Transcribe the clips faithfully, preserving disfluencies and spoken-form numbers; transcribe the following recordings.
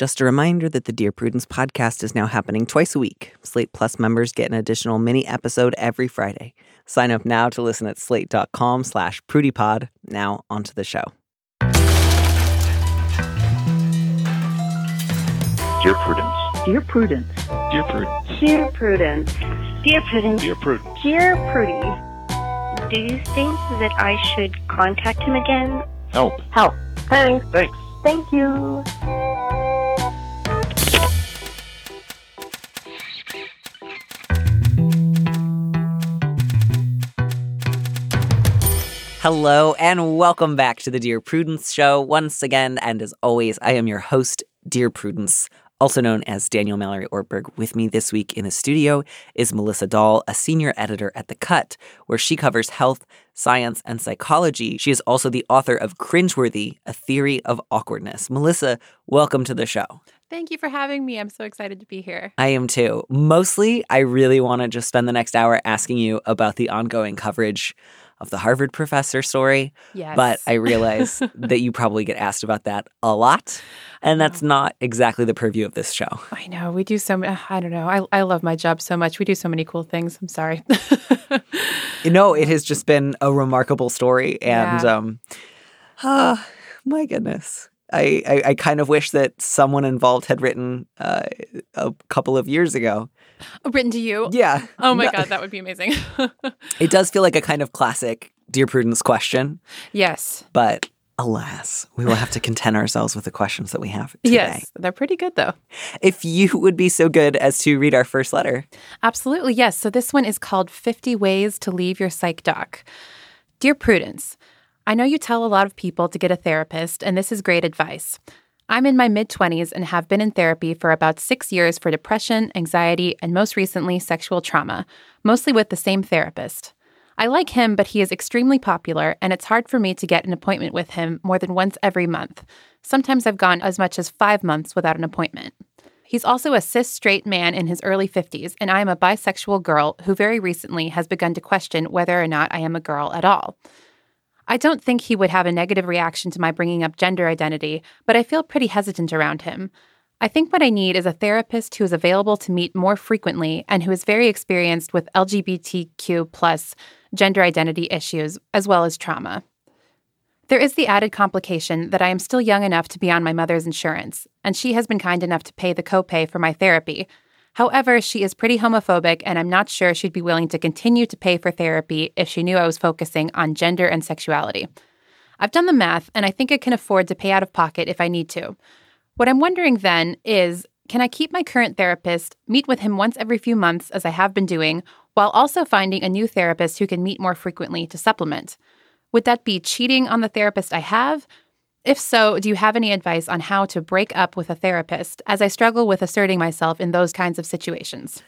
Just a reminder that the Dear Prudence podcast is now happening twice a week. Slate Plus members get an additional mini episode every Friday. Sign up now to listen at slate.com slash prudypod. Now onto the show. Dear Prudence. Dear Prudence. Dear Prudence. Dear Prudence. Dear Prudence. Dear Prudence. Dear Prudy. Do you think that I should contact him again? Help. Help. Thanks. Thanks. Thank you. Hello and welcome back to the Dear Prudence show once again. And as always, I am your host, Dear Prudence, also known as Daniel Mallory Ortberg. With me this week in the studio is Melissa Dahl, a senior editor at The Cut, where she covers health, science, and psychology. She is also the author of Cringeworthy, A Theory of Awkwardness. Melissa, welcome to the show. Thank you for having me. I'm so excited to be here. I am too. Mostly, I really want to just spend the next hour asking you about the ongoing coverage of the Harvard professor story. Yes. But I realize that you probably get asked about that a lot. And that's not exactly the purview of this show. I know. We do so many. I don't know. I, I love my job so much. We do so many cool things. I'm sorry. You know, it has just been a remarkable story. And, yeah. um, oh, my goodness. I, I, I kind of wish that someone involved had written uh, a couple of years ago. Written to you? Yeah. Oh, my No. God. That would be amazing. It does feel like a kind of classic Dear Prudence question. Yes. But alas, we will have to content ourselves with the questions that we have today. Yes. They're pretty good, though. If you would be so good as to read our first letter. Absolutely. Yes. So this one is called fifty Ways to Leave Your Psych Doc. Dear Prudence, I know you tell a lot of people to get a therapist, and this is great advice. I'm in my mid-twenties and have been in therapy for about six years for depression, anxiety, and most recently, sexual trauma, mostly with the same therapist. I like him, but he is extremely popular, and it's hard for me to get an appointment with him more than once every month. Sometimes I've gone as much as five months without an appointment. He's also a cis straight man in his early fifties, and I am a bisexual girl who very recently has begun to question whether or not I am a girl at all. I don't think he would have a negative reaction to my bringing up gender identity, but I feel pretty hesitant around him. I think what I need is a therapist who is available to meet more frequently and who is very experienced with L G B T Q plus gender identity issues, as well as trauma. There is the added complication that I am still young enough to be on my mother's insurance, and she has been kind enough to pay the copay for my therapy. However, she is pretty homophobic, and I'm not sure she'd be willing to continue to pay for therapy if she knew I was focusing on gender and sexuality. I've done the math, and I think I can afford to pay out of pocket if I need to. What I'm wondering then is, can I keep my current therapist, meet with him once every few months, as I have been doing, while also finding a new therapist who can meet more frequently to supplement? Would that be cheating on the therapist I have? If so, do you have any advice on how to break up with a therapist, as I struggle with asserting myself in those kinds of situations?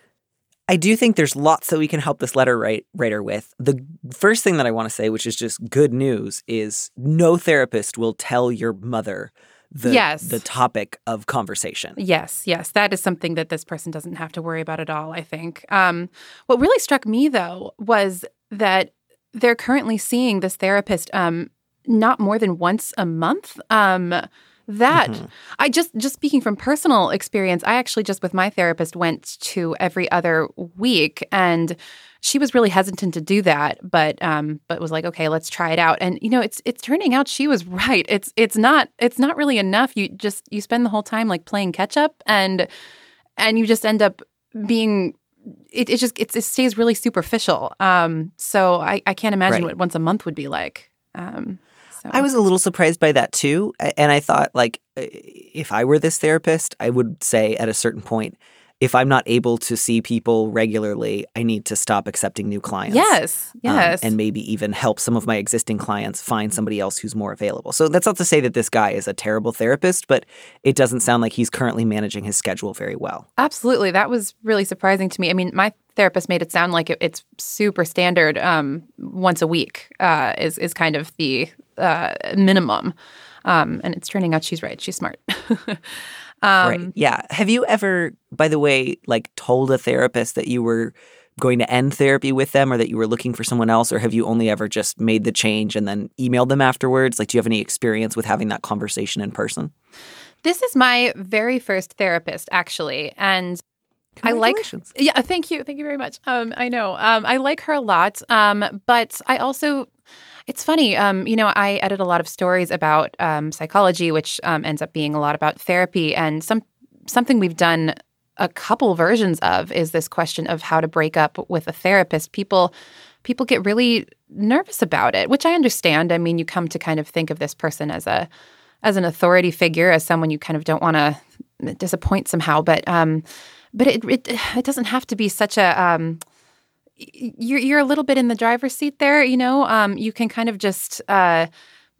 I do think there's lots that we can help this letter write, writer with. The first thing that I want to say, which is just good news, is no therapist will tell your mother the, yes. the topic of conversation. Yes, yes. That is something that this person doesn't have to worry about at all, I think. Um, what really struck me, though, was that they're currently seeing this therapist um, not more than once a month. Um, that mm-hmm. I just just speaking from personal experience, I actually just with my therapist went to every other week, and she was really hesitant to do that, but um, but was like, okay, let's try it out. And you know, it's it's turning out she was right. It's it's not it's not really enough. You just you spend the whole time like playing catch up, and and you just end up being. It, it just it, it stays really superficial. Um, so I, I can't imagine right. what once a month would be like. Um, so. I was a little surprised by that too, and I thought like if I were this therapist, I would say at a certain point, if I'm not able to see people regularly, I need to stop accepting new clients. Yes, yes. Um, and maybe even help some of my existing clients find somebody else who's more available. So that's not to say that this guy is a terrible therapist, but it doesn't sound like he's currently managing his schedule very well. Absolutely. That was really surprising to me. I mean, my therapist made it sound like it, it's super standard. Um, once a week uh, is, is kind of the uh, minimum. Um, and it's turning out she's right. She's smart. Um, right. Yeah. Have you ever, by the way, like told a therapist that you were going to end therapy with them or that you were looking for someone else? Or have you only ever just made the change and then emailed them afterwards? Like, do you have any experience with having that conversation in person? This is my very first therapist, actually, and I like. Congratulations. Yeah, thank you, thank you very much. Um, I know, um, I like her a lot, um, but I also. It's funny, um, you know, I edit a lot of stories about um, psychology, which um, ends up being a lot about therapy, and some something we've done a couple versions of is this question of how to break up with a therapist. People people get really nervous about it, which I understand. I mean, you come to kind of think of this person as a as an authority figure, as someone you kind of don't want to disappoint somehow. But um, but it, it it doesn't have to be such a um, you're you're a little bit in the driver's seat there. You know, um, you can kind of just. Uh,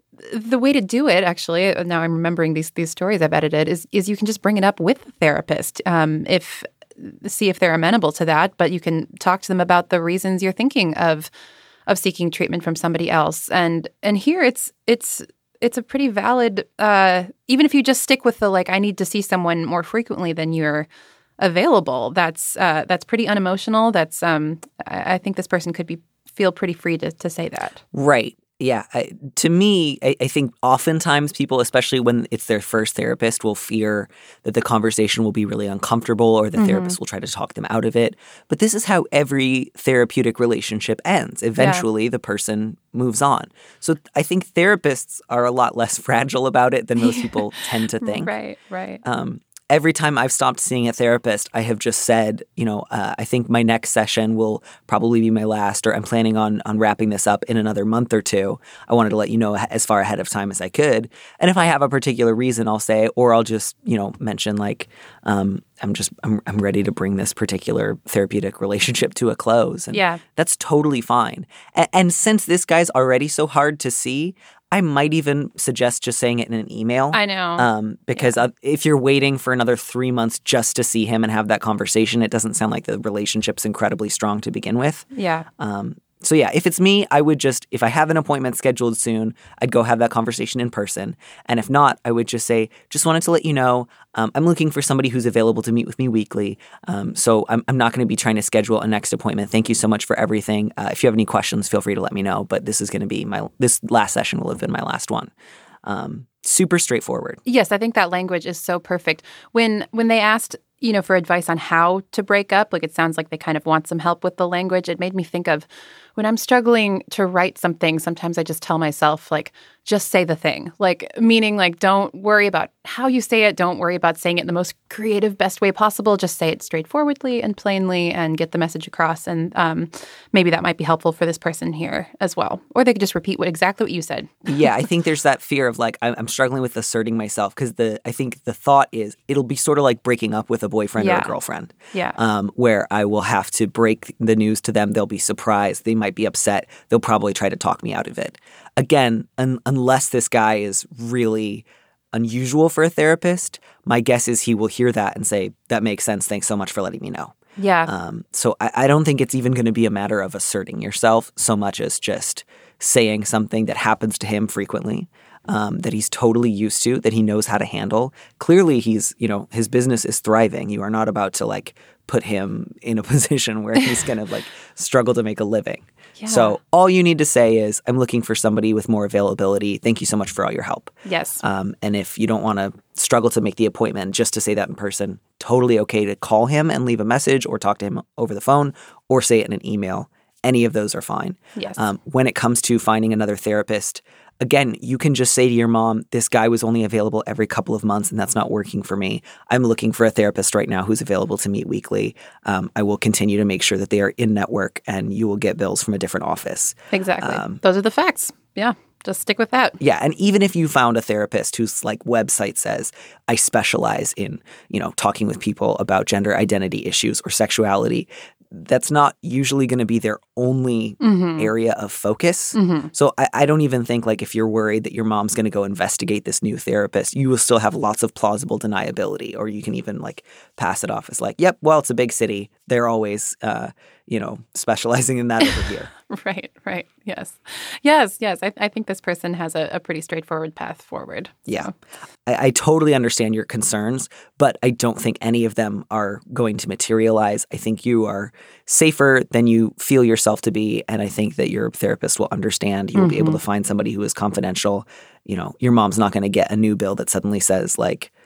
The way to do it, actually, now I'm remembering these these stories I've edited, is is you can just bring it up with the therapist, um, if see if they're amenable to that. But you can talk to them about the reasons you're thinking of of seeking treatment from somebody else. And and here it's it's it's a pretty valid. Uh, even if you just stick with the like, I need to see someone more frequently than you're available. That's uh, that's pretty unemotional. That's um, I, I think this person could be feel pretty free to to say that. Right. Yeah. I, to me, I, I think oftentimes people, especially when it's their first therapist, will fear that the conversation will be really uncomfortable or the Mm-hmm. therapist will try to talk them out of it. But this is how every therapeutic relationship ends. Eventually, yeah. the person moves on. So I think therapists are a lot less fragile about it than most people tend to think. Right, right. Um, Every time I've stopped seeing a therapist, I have just said, you know, uh, I think my next session will probably be my last, or I'm planning on on wrapping this up in another month or two. I wanted to let you know as far ahead of time as I could. And if I have a particular reason, I'll say, or I'll just, you know, mention like, um, I'm just, I'm, I'm ready to bring this particular therapeutic relationship to a close. And yeah. that's totally fine. And, and since this guy's already so hard to see, I might even suggest just saying it in an email. I know. Um, because yeah. uh, if you're waiting for another three months just to see him and have that conversation, it doesn't sound like the relationship's incredibly strong to begin with. Yeah. Um, so yeah, if it's me, I would just, if I have an appointment scheduled soon, I'd go have that conversation in person. And if not, I would just say, just wanted to let you know, um, I'm looking for somebody who's available to meet with me weekly. Um, so I'm, I'm not going to be trying to schedule a next appointment. Thank you so much for everything. Uh, if you have any questions, feel free to let me know. But this is going to be my, this last session will have been my last one. Um, super straightforward. Yes, I think that language is so perfect. When when they asked, you know, for advice on how to break up, like it sounds like they kind of want some help with the language. It made me think of when I'm struggling to write something, sometimes I just tell myself, like, just say the thing. Like, meaning, like, don't worry about how you say it. Don't worry about saying it in the most creative, best way possible. Just say it straightforwardly and plainly and get the message across. And um, maybe that might be helpful for this person here as well. Or they could just repeat what exactly what you said. Yeah, I think there's that fear of, like, I'm, I'm struggling with asserting myself because the I think the thought is it'll be sort of like breaking up with a boyfriend yeah. or a girlfriend. Yeah. Um, where I will have to break the news to them. They'll be surprised. They might be upset. They'll probably try to talk me out of it. Again, un- unless this guy is really unusual for a therapist, my guess is he will hear that and say, that makes sense. Thanks so much for letting me know. Yeah. Um, so I, I don't think it's even going to be a matter of asserting yourself so much as just saying something that happens to him frequently, um, that he's totally used to, that he knows how to handle. Clearly, he's, you know, his business is thriving. You are not about to like put him in a position where he's going to like struggle to make a living. Yeah. So all you need to say is, I'm looking for somebody with more availability. Thank you so much for all your help. Yes. Um, and if you don't want to struggle to make the appointment, just to say that in person, totally okay to call him and leave a message or talk to him over the phone or say it in an email. Any of those are fine. Yes. Um, when it comes to finding another therapist, again, you can just say to your mom, this guy was only available every couple of months and that's not working for me. I'm looking for a therapist right now who's available to meet weekly. Um, I will continue to make sure that they are in network and you will get bills from a different office. Exactly. Um, Those are the facts. Yeah. Just stick with that. Yeah. And even if you found a therapist whose like website says, I specialize in, you know, talking with people about gender identity issues or sexuality, that's not usually going to be their only mm-hmm. area of focus. Mm-hmm. So I, I don't even think like if you're worried that your mom's going to go investigate this new therapist, you will still have lots of plausible deniability, or you can even like pass it off as like, yep, well, it's a big city. They're always, uh, you know, specializing in that over here. Right, right. Yes. Yes, yes. I, I think this person has a, a pretty straightforward path forward. Yeah. So. I, I totally understand your concerns, but I don't think any of them are going to materialize. I think you are safer than you feel yourself to be, and I think that your therapist will understand. You will mm-hmm. be able to find somebody who is confidential. You know, your mom's not going to get a new bill that suddenly says, like,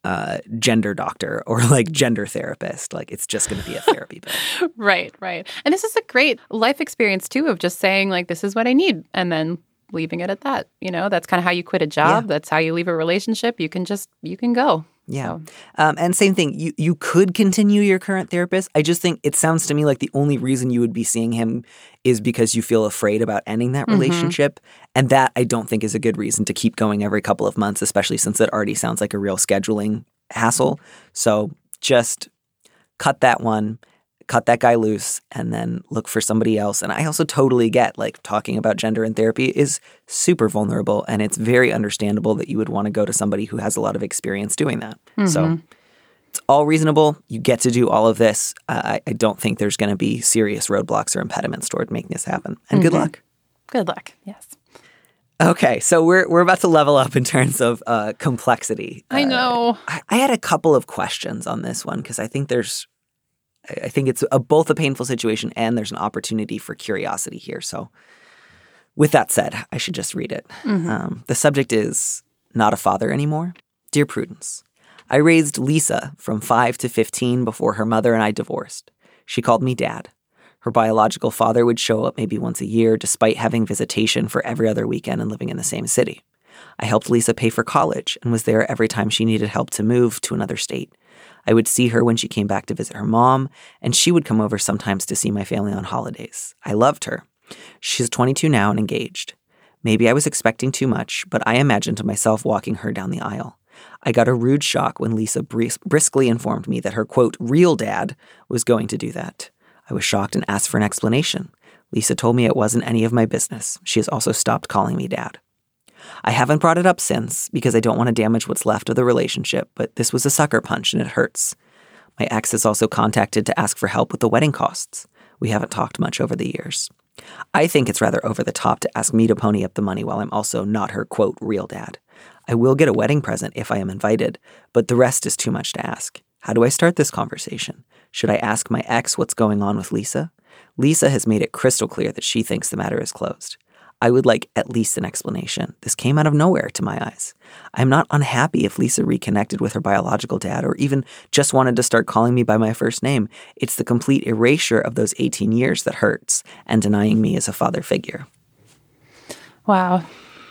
uh, gender doctor or like gender therapist. Like it's just going to be a therapy bill. Right, right. And this is a great life experience too of just saying like, this is what I need. And then leaving it at that. You know, that's kind of how you quit a job. Yeah. That's how you leave a relationship. You can just, you can go. Yeah. So. Um, and same thing, you, you could continue your current therapist. I just think it sounds to me like the only reason you would be seeing him is because you feel afraid about ending that Mm-hmm. relationship. And that I don't think is a good reason to keep going every couple of months, especially since it already sounds like a real scheduling hassle. So just cut that one, cut that guy loose, and then look for somebody else. And I also totally get like talking about gender in therapy is super vulnerable, and it's very understandable that you would want to go to somebody who has a lot of experience doing that. Mm-hmm. So it's all reasonable. You get to do all of this. Uh, I, I don't think there's going to be serious roadblocks or impediments toward making this happen. And good Mm-hmm. luck. Good luck. Yes. Okay, so we're we're about to level up in terms of uh, complexity. I Uh, know. I, I had a couple of questions on this one because I think there's I think it's a, both a painful situation and there's an opportunity for curiosity here. So with that said, I should just read it. Mm-hmm. Um, the subject is not a father anymore. Dear Prudence, I raised Lisa from five to fifteen before her mother and I divorced. She called me dad. Her biological father would show up maybe once a year despite having visitation for every other weekend and living in the same city. I helped Lisa pay for college and was there every time she needed help to move to another state. I would see her when she came back to visit her mom, and she would come over sometimes to see my family on holidays. I loved her. She's twenty-two now and engaged. Maybe I was expecting too much, but I imagined myself walking her down the aisle. I got a rude shock when Lisa bris- briskly informed me that her, quote, real dad was going to do that. I was shocked and asked for an explanation. Lisa told me it wasn't any of my business. She has also stopped calling me dad. I haven't brought it up since because I don't want to damage what's left of the relationship, but this was a sucker punch and it hurts. My ex has also contacted to ask for help with the wedding costs. We haven't talked much over the years. I think it's rather over the top to ask me to pony up the money while I'm also not her, quote, real dad. I will get a wedding present if I am invited, but the rest is too much to ask. How do I start this conversation? Should I ask my ex what's going on with Lisa? Lisa has made it crystal clear that she thinks the matter is closed. I would like at least an explanation. This came out of nowhere to my eyes. I'm not unhappy if Lisa reconnected with her biological dad or even just wanted to start calling me by my first name. It's the complete erasure of those eighteen years that hurts and denying me as a father figure. Wow.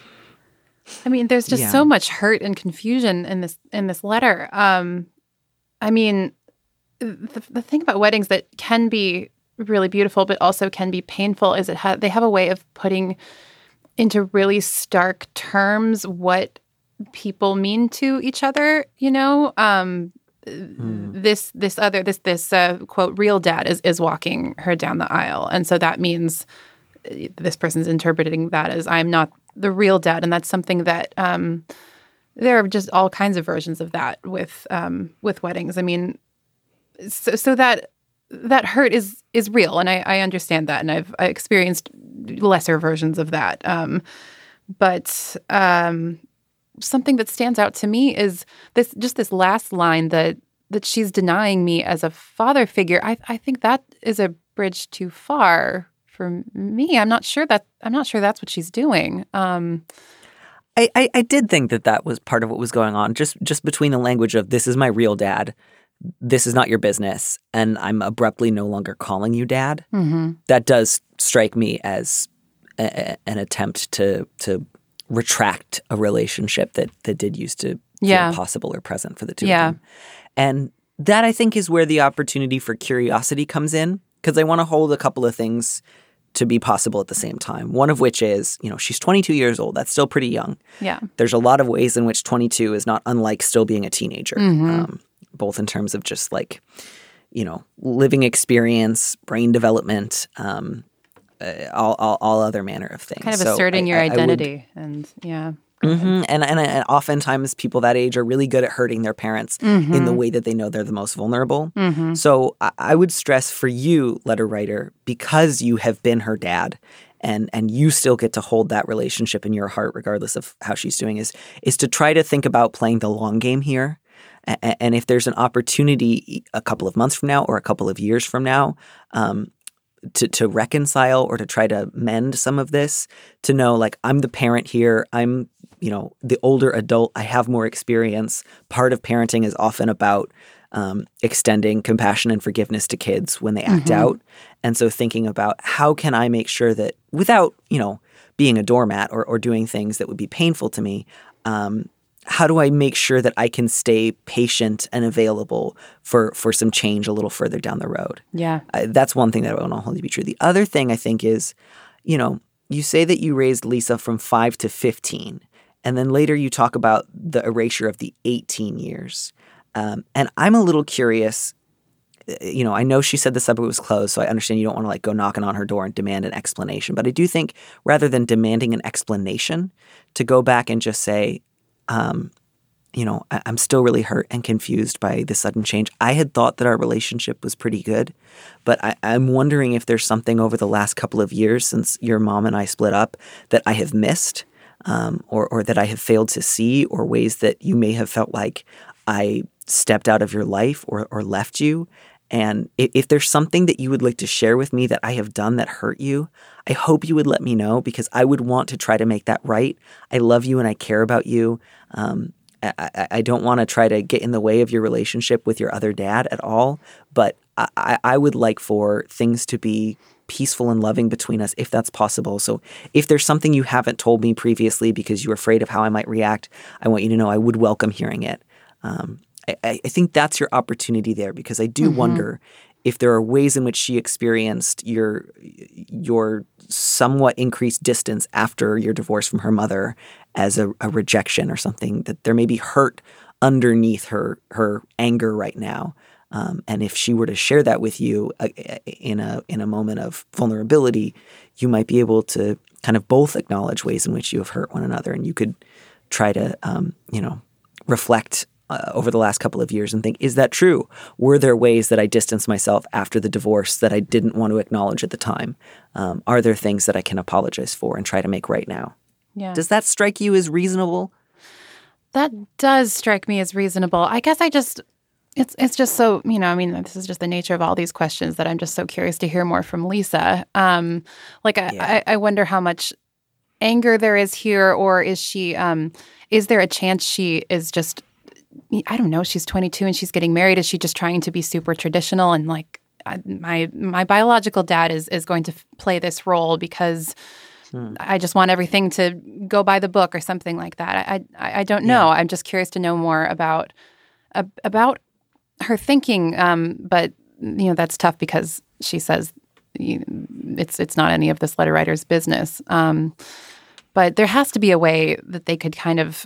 I mean, there's just Yeah. so much hurt and confusion in this in this letter. Um, I mean, the, the thing about weddings that can be really beautiful, but also can be painful, is it ha- they have a way of putting into really stark terms what people mean to each other. You know, um, mm. this this other this this uh, quote real dad is is walking her down the aisle, and so that means this person's interpreting that as I'm not the real dad, and that's something that um, there are just all kinds of versions of that with um, with weddings. I mean, so, so that that hurt is is real, and I, I understand that, and I've I experienced lesser versions of that. Um, but um, something that stands out to me is this just this last line that that she's denying me as a father figure. I I think that is a bridge too far. For me, I'm not sure that I'm not sure that's what she's doing. Um, I, I, I did think that that was part of what was going on, just just between the language of this is my real dad, this is not your business, and I'm abruptly no longer calling you dad. mm-hmm. That does strike me as a, a, an attempt to to retract a relationship that that did used to Yeah. feel possible or present for the two Yeah. of them. And that I think is where the opportunity for curiosity comes in, because I want to hold a couple of things to be possible at the same time. One of which is, you know, she's twenty-two years old. That's still pretty young. Yeah. There's a lot of ways in which twenty-two is not unlike still being a teenager, Mm-hmm. um, both in terms of just like, you know, living experience, brain development, um, uh, all, all all other manner of things. Kind of So asserting I- your I- I would- identity, and yeah. Mhm. And, and and oftentimes people that age are really good at hurting their parents Mm-hmm. in the way that they know they're the most vulnerable. Mm-hmm. So I, I would stress for you, letter writer, because you have been her dad and and you still get to hold that relationship in your heart regardless of how she's doing, is is to try to think about playing the long game here. A- and if there's an opportunity a couple of months from now or a couple of years from now um, to to reconcile or to try to mend some of this, to know like I'm the parent here, I'm you know, the older adult. I have more experience. Part of parenting is often about um, extending compassion and forgiveness to kids when they act Mm-hmm. out. And so thinking about how can I make sure that without, you know, being a doormat or, or doing things that would be painful to me, um, how do I make sure that I can stay patient and available for, for some change a little further down the road? Yeah. Uh, that's one thing that I want to hold to be true. The other thing I think is, you know, you say that you raised Lisa from five to fifteen, and then later you talk about the erasure of the eighteen years. Um, and I'm a little curious. You know, I know she said the subway was closed, so I understand you don't want to like go knocking on her door and demand an explanation. But I do think rather than demanding an explanation, to go back and just say, um, you know, I- I'm still really hurt and confused by the sudden change. I had thought that our relationship was pretty good, but I- I'm wondering if there's something over the last couple of years since your mom and I split up that I have missed, um, or, or that I have failed to see, or ways that you may have felt like I stepped out of your life or, or left you. And if, if there's something that you would like to share with me that I have done that hurt you, I hope you would let me know, because I would want to try to make that right. I love you and I care about you. Um, I, I, I don't want to try to get in the way of your relationship with your other dad at all, but I, I, I would like for things to be peaceful and loving between us if that's possible. So if there's something you haven't told me previously because you're afraid of how I might react, I want you to know I would welcome hearing it. Um, I, I think that's your opportunity there, because I do Mm-hmm. wonder if there are ways in which she experienced your your somewhat increased distance after your divorce from her mother as a, a rejection or something, that there may be hurt underneath her her anger right now. Um, and if she were to share that with you uh, in a in a moment of vulnerability, you might be able to kind of both acknowledge ways in which you have hurt one another, and you could try to um, you know reflect Uh, over the last couple of years and think, is that true? Were there ways that I distanced myself after the divorce that I didn't want to acknowledge at the time? Um, are there things that I can apologize for and try to make right now? Yeah. Does that strike you as reasonable? That does strike me as reasonable. I guess I just, it's it's just so, you know, I mean, this is just the nature of all these questions that I'm just so curious to hear more from Lisa. Um, like, I, Yeah. I, I wonder how much anger there is here, or is she, um, is there a chance she is just, I don't know, she's twenty-two and she's getting married. Is she just trying to be super traditional and like, I, my my biological dad is is going to f- play this role because Hmm. I just want everything to go by the book or something like that. I I, I don't know. Yeah. I'm just curious to know more about uh, about her thinking. Um, but you know, that's tough because she says you, it's it's not any of this letter writer's business. Um, but there has to be a way that they could kind of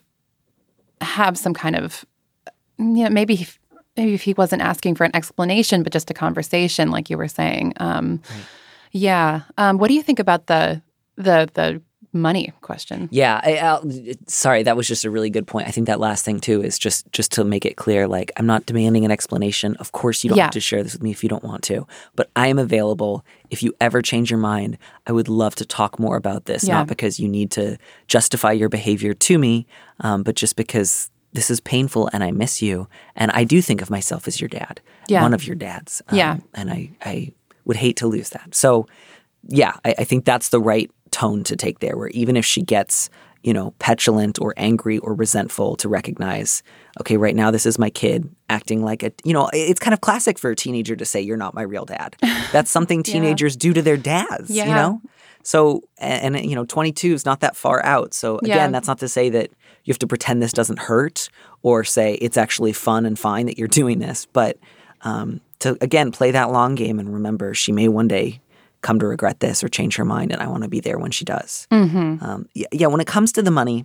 have some kind of, you know, maybe if, maybe if he wasn't asking for an explanation, but just a conversation, like you were saying. Um, Right. Yeah. Um, what do you think about the the the money question? Yeah. I, I'll, sorry, that was just a really good point. I think that last thing too is just just to make it clear, like, I'm not demanding an explanation. Of course, you don't Yeah. have to share this with me if you don't want to, but I am available. If you ever change your mind, I would love to talk more about this, Yeah. not because you need to justify your behavior to me, um, but just because this is painful and I miss you. And I do think of myself as your dad, Yeah. one of your dads. Um, Yeah. And I, I would hate to lose that. So, yeah, I, I think that's the right tone to take there, where even if she gets, you know, petulant or angry or resentful, to recognize, okay, right now this is my kid acting like a, you know, it's kind of classic for a teenager to say, you're not my real dad. That's something Yeah. teenagers do to their dads, Yeah. you know? So, and, and, you know, twenty-two is not that far out. So again, Yeah. that's not to say that you have to pretend this doesn't hurt or say it's actually fun and fine that you're doing this. But um, to, again, play that long game and remember she may one day come to regret this or change her mind, and I want to be there when she does. Mm-hmm. Um, yeah, yeah, when it comes to the money,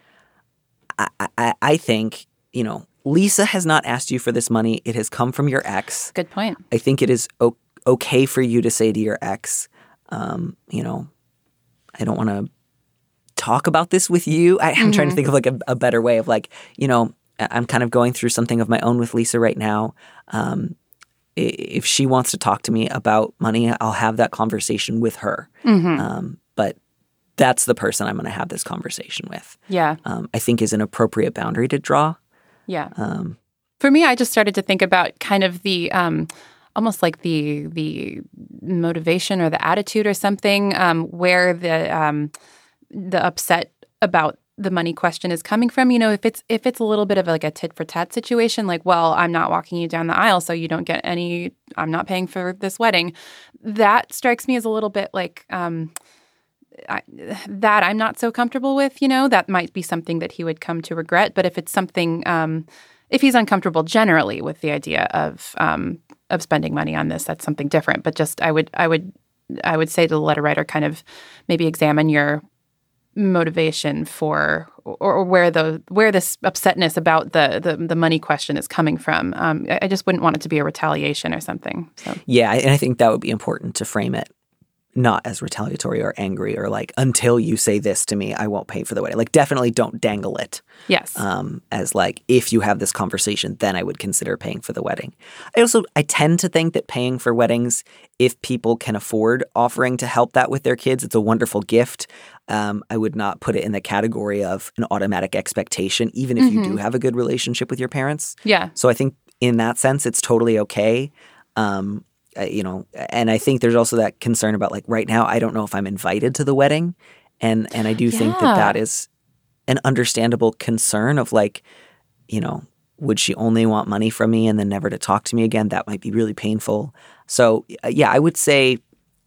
I, I, I think, you know, Lisa has not asked you for this money. It has come from your ex. Good point. I think it is o- okay for you to say to your ex, um, you know, I don't want to talk about this with you. I, I'm trying to think of like a, a better way of like, you know, I- I'm kind of going through something of my own with Lisa right now. Um, i- if she wants to talk to me about money, I'll have that conversation with her. Mm-hmm. Um, but that's the person I'm going to have this conversation with. Yeah. Um, I think is an appropriate boundary to draw. Yeah. Um, For me, I just started to think about kind of the um, almost like the the motivation or the attitude or something, um, where the um, the upset about the money question is coming from. You know, if it's if it's a little bit of like a tit for tat situation, like, well, I'm not walking you down the aisle, so you don't get any, I'm not paying for this wedding. That strikes me as a little bit like um, I, that I'm not so comfortable with, you know, that might be something that he would come to regret. But if it's something, um, if he's uncomfortable generally with the idea of um, of spending money on this, that's something different. But just I would I would I would say to the letter writer, kind of maybe examine your motivation for or, or where the where this upsetness about the the, the money question is coming from. Um, I, I just wouldn't want it to be a retaliation or something. So. Yeah, and I think that would be important to frame it not as retaliatory or angry or like, until you say this to me, I won't pay for the wedding. Like, definitely don't dangle it. Yes. Um, as like, if you have this conversation, then I would consider paying for the wedding. I also, I tend to think that paying for weddings, if people can afford offering to help that with their kids, it's a wonderful gift. Um, I would not put it in the category of an automatic expectation, even if mm-hmm. you do have a good relationship with your parents. Yeah. So I think in that sense, it's totally okay. Um, Uh, you know, and I think there's also that concern about like right now, I don't know if I'm invited to the wedding. And and I do yeah. think that that is an understandable concern of like, you know, would she only want money from me and then never to talk to me again? That might be really painful. So, uh, yeah, I would say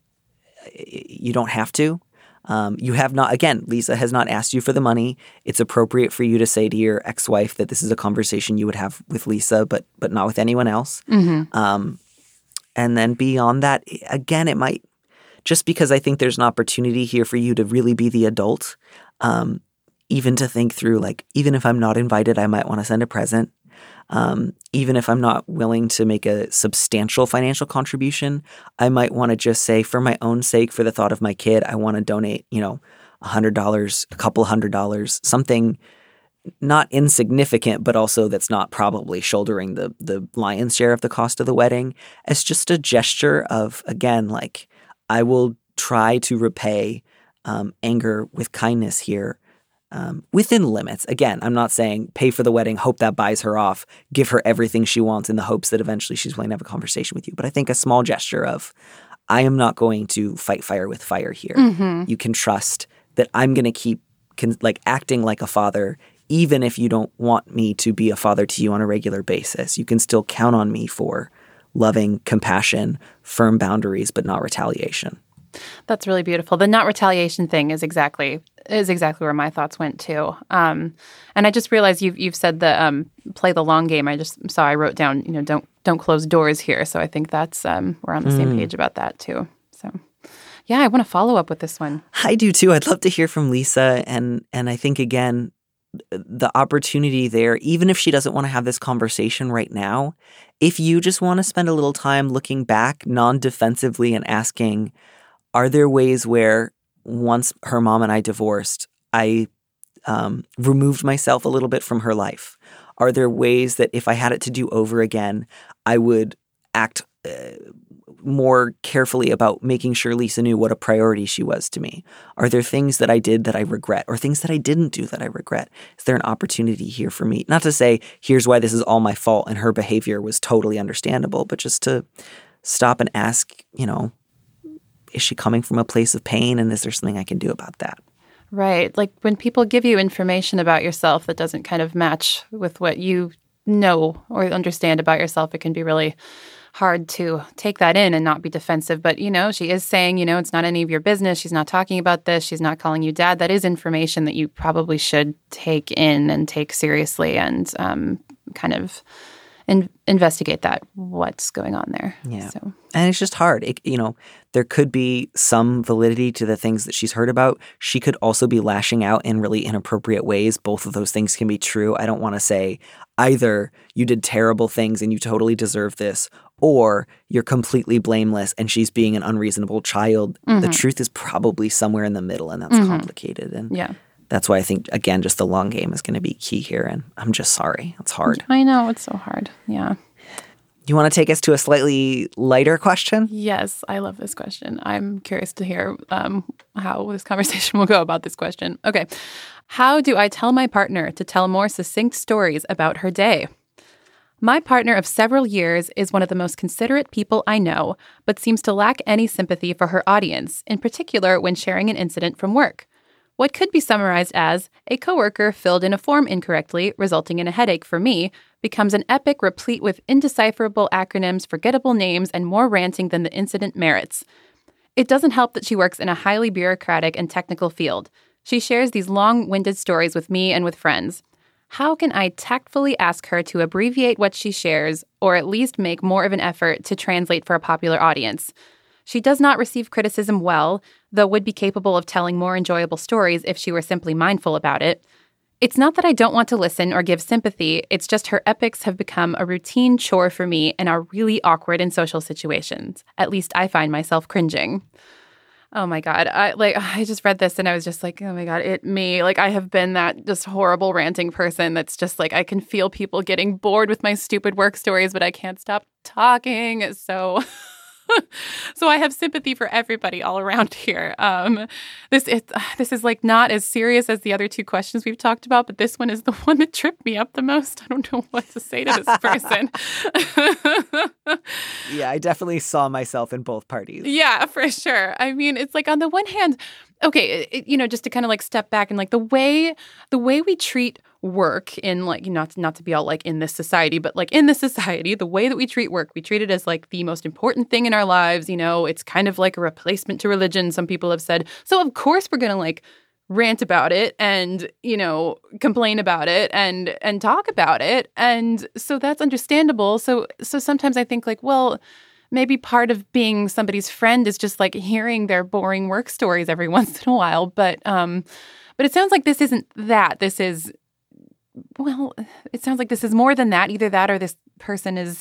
you don't have to. Um, you have not, again, Lisa has not asked you for the money. It's appropriate for you to say to your ex-wife that this is a conversation you would have with Lisa, but but not with anyone else. Mm-hmm. Um And then beyond that, again, it might, just because I think there's an opportunity here for you to really be the adult, um, even to think through, like, even if I'm not invited, I might want to send a present. Um, even if I'm not willing to make a substantial financial contribution, I might want to just say, for my own sake, for the thought of my kid, I want to donate, you know, one hundred dollars, a couple hundred dollars, something not insignificant, but also that's not probably shouldering the the lion's share of the cost of the wedding, as just a gesture of, again, like, I will try to repay um, anger with kindness here um, within limits. Again, I'm not saying pay for the wedding, hope that buys her off, give her everything she wants in the hopes that eventually she's willing to have a conversation with you. But I think a small gesture of, I am not going to fight fire with fire here. Mm-hmm. You can trust that I'm going to keep con- like acting like a father, even if you don't want me to be a father to you on a regular basis. You can still count on me for loving, compassion, firm boundaries, but not retaliation. That's really beautiful. The not retaliation thing is exactly is exactly where my thoughts went too. Um, and I just realized you've you've said the um, play the long game. I just saw I wrote down, you know, don't don't close doors here. So I think that's um, we're on the mm. same page about that too. So yeah, I want to follow up with this one. I do too. I'd love to hear from Lisa, and and I think again, the opportunity there, even if she doesn't want to have this conversation right now, if you just want to spend a little time looking back non-defensively and asking, are there ways where once her mom and I divorced, I um, removed myself a little bit from her life? Are there ways that if I had it to do over again, I would act uh, more carefully about making sure Lisa knew what a priority she was to me? Are there things that I did that I regret, or things that I didn't do that I regret? Is there an opportunity here for me? Not to say, here's why this is all my fault and her behavior was totally understandable, but just to stop and ask, you know, is she coming from a place of pain, and is there something I can do about that? Right. Like when people give you information about yourself that doesn't kind of match with what you know or understand about yourself, it can be really hard to take that in and not be defensive. But, you know, she is saying, you know, it's not any of your business. She's not talking about this. She's not calling you dad. That is information that you probably should take in and take seriously and um, kind of in- investigate that, what's going on there. Yeah. So. And it's just hard. It, you know, there could be some validity to the things that she's heard about. She could also be lashing out in really inappropriate ways. Both of those things can be true. I don't want to say either you did terrible things and you totally deserve this, or you're completely blameless and she's being an unreasonable child. Mm-hmm. The truth is probably somewhere in the middle, and that's mm-hmm. complicated. And yeah. That's why I think, again, just the long game is going to be key here. And I'm just sorry. It's hard. I know. It's so hard. Yeah. You want to take us to a slightly lighter question? Yes. I love this question. I'm curious to hear um, how this conversation will go about this question. Okay. How do I tell my partner to tell more succinct stories about her day? My partner of several years is one of the most considerate people I know, but seems to lack any sympathy for her audience, in particular when sharing an incident from work. What could be summarized as a coworker filled in a form incorrectly, resulting in a headache for me, becomes an epic replete with indecipherable acronyms, forgettable names, and more ranting than the incident merits. It doesn't help that she works in a highly bureaucratic and technical field. She shares these long-winded stories with me and with friends. How can I tactfully ask her to abbreviate what she shares, or at least make more of an effort to translate for a popular audience? She does not receive criticism well, though would be capable of telling more enjoyable stories if she were simply mindful about it. It's not that I don't want to listen or give sympathy, it's just her epics have become a routine chore for me and are really awkward in social situations. At least I find myself cringing. Oh my God. I like I just read this and I was just like, oh my God, it me. Like I have been that just horrible ranting person that's just like I can feel people getting bored with my stupid work stories, but I can't stop talking. So So I have sympathy for everybody all around here. Um, this it, this is like not as serious as the other two questions we've talked about, but this one is the one that tripped me up the most. I don't know what to say to this person. Yeah, I definitely saw myself in both parties. Yeah, for sure. I mean, it's like on the one hand, okay, it, you know, just to kind of like step back and like the way the way we treat work in like not not to be all like in this society, but like in this society, the way that we treat work, we treat it as like the most important thing in our lives. You know, it's kind of like a replacement to religion. Some people have said. So of course we're gonna like rant about it and, you know, complain about it and and talk about it. And so that's understandable. So so sometimes I think like, well, maybe part of being somebody's friend is just like hearing their boring work stories every once in a while. But um, but it sounds like this isn't that. This is, well, it sounds like this is more than that. Either that or this person is,